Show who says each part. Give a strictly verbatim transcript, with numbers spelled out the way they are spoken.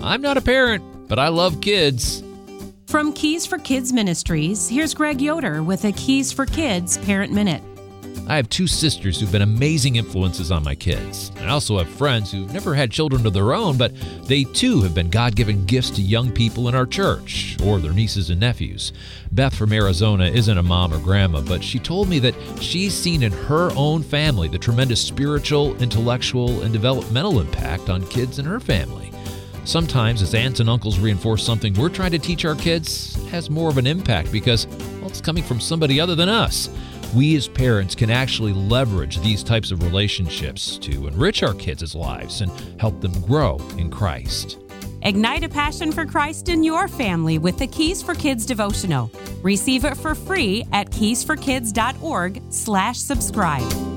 Speaker 1: I'm not a parent, but I love kids.
Speaker 2: From Keys for Kids Ministries, here's Greg Yoder with a Keys for Kids Parent Minute.
Speaker 1: I have two sisters who've been amazing influences on my kids. I also have friends who've never had children of their own, but they too have been God-given gifts to young people in our church, or their nieces and nephews. Beth from Arizona isn't a mom or grandma, but she told me that she's seen in her own family the tremendous spiritual, intellectual, and developmental impact on kids in her family. Sometimes, as aunts and uncles reinforce something we're trying to teach our kids, it has more of an impact because, well, it's coming from somebody other than us. We as parents can actually leverage these types of relationships to enrich our kids' lives and help them grow in Christ.
Speaker 2: Ignite a passion for Christ in your family with the Keys for Kids devotional. Receive it for free at keys for kids dot org slash subscribe.